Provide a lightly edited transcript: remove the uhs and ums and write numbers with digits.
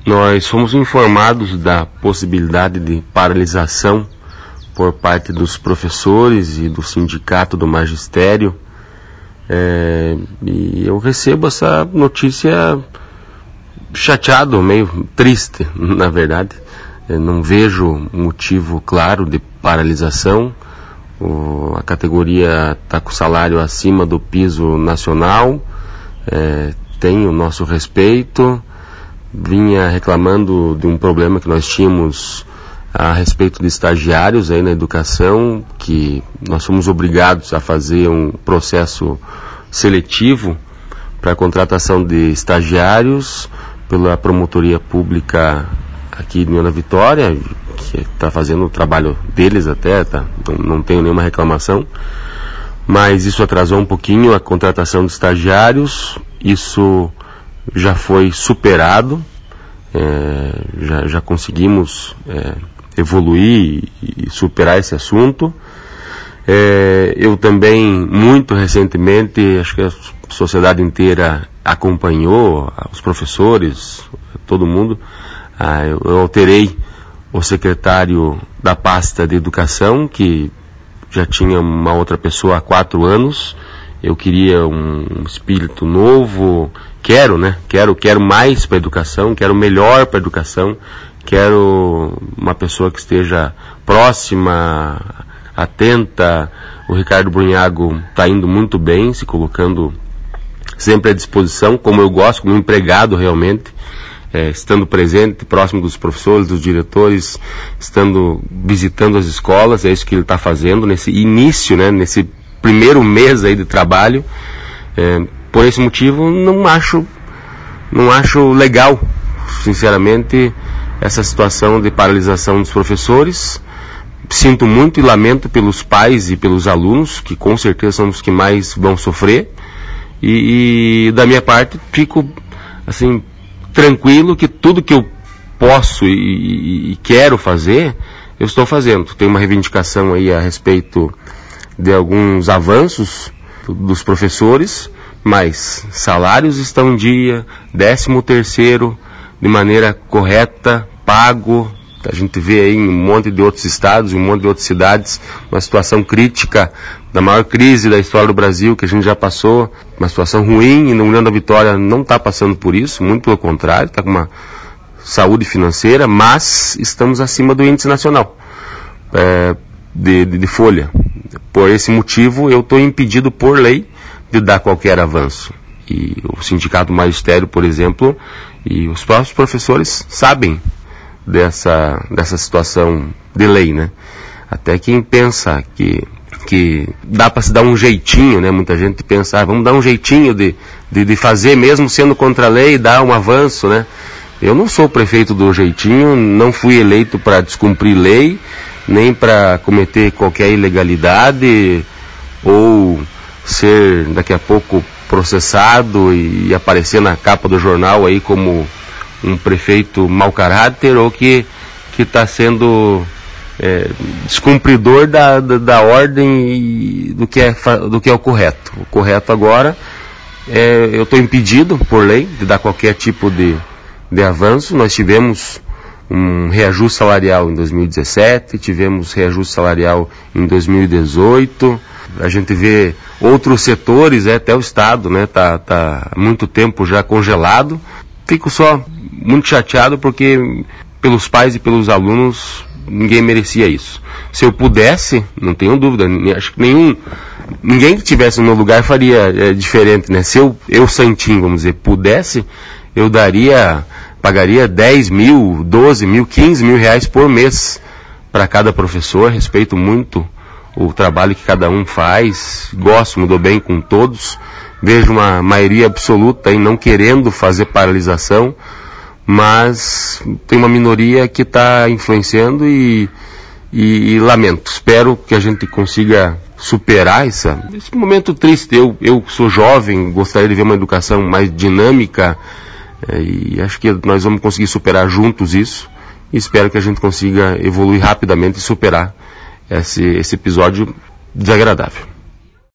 Nós fomos informados da possibilidade de paralisação por parte dos professores e do sindicato do magistério, e eu recebo essa notícia chateado, meio triste, na verdade. Eu não vejo motivo claro de paralisação. A categoria está com salário acima do piso nacional, tem o nosso respeito. Vinha reclamando de um problema que nós tínhamos a respeito de estagiários aí na educação, que nós fomos obrigados a fazer um processo seletivo para a contratação de estagiários pela promotoria pública aqui de União da Vitória, que está fazendo o trabalho deles até, tá? Não tenho nenhuma reclamação, mas isso atrasou um pouquinho a contratação de estagiários. Isso já foi superado, já conseguimos evoluir e superar esse assunto. Eu também, muito recentemente, acho que a sociedade inteira acompanhou, os professores, todo mundo, eu alterei o secretário da pasta de educação, que já tinha uma outra pessoa há 4 anos. Eu queria um espírito novo, quero mais para a educação, quero melhor para a educação, quero uma pessoa que esteja próxima, atenta. O Ricardo Brunhago está indo muito bem, se colocando sempre à disposição, como eu gosto, como empregado realmente, estando presente, próximo dos professores, dos diretores, estando visitando as escolas. É isso que ele está fazendo nesse início, né, nesse primeiro mês aí de trabalho. Por esse motivo, não acho legal, sinceramente, essa situação de paralisação dos professores. Sinto muito e lamento pelos pais e pelos alunos, que com certeza são os que mais vão sofrer. E da minha parte, fico assim tranquilo que tudo que eu posso e quero fazer, eu estou fazendo. Tem uma reivindicação aí a respeito de alguns avanços dos professores, mas salários estão em dia, 13º de maneira correta, pago. A gente vê aí em um monte de outros estados, em um monte de outras cidades, uma situação crítica, da maior crise da história do Brasil, que a gente já passou, uma situação ruim, e na União da Vitória não está passando por isso, muito pelo contrário, está com uma saúde financeira, mas estamos acima do índice nacional de folha. Por esse motivo, eu estou impedido por lei de dar qualquer avanço. E o Sindicato do Magistério, por exemplo, e os próprios professores sabem dessa situação de lei, né? Até quem pensa que dá para se dar um jeitinho, né? Muita gente pensa, vamos dar um jeitinho de fazer, mesmo sendo contra a lei, dar um avanço, né? Eu não sou prefeito do jeitinho, não fui eleito para descumprir lei, nem para cometer qualquer ilegalidade, ou ser daqui a pouco processado e aparecer na capa do jornal aí como um prefeito mau caráter, ou que está sendo descumpridor da ordem e do que é o correto. O correto agora eu estou impedido por lei de dar qualquer tipo de avanço. Nós tivemos um reajuste salarial em 2017, tivemos reajuste salarial em 2018. A gente vê outros setores, até o Estado, né, tá há muito tempo já congelado. Fico só muito chateado porque pelos pais e pelos alunos ninguém merecia isso. Se eu pudesse, não tenho dúvida, acho que ninguém que estivesse no meu lugar faria diferente, né? Se eu Santinho, vamos dizer, pudesse, eu pagaria 10 mil, 12 mil, 15 mil reais por mês para cada professor. Respeito muito o trabalho que cada um faz, me dou bem com todos. Vejo uma maioria absoluta em não querendo fazer paralisação, mas tem uma minoria que está influenciando e lamento. Espero que a gente consiga superar esse momento triste. Eu sou jovem, gostaria de ver uma educação mais dinâmica, e acho que nós vamos conseguir superar juntos isso, e espero que a gente consiga evoluir rapidamente e superar esse episódio desagradável.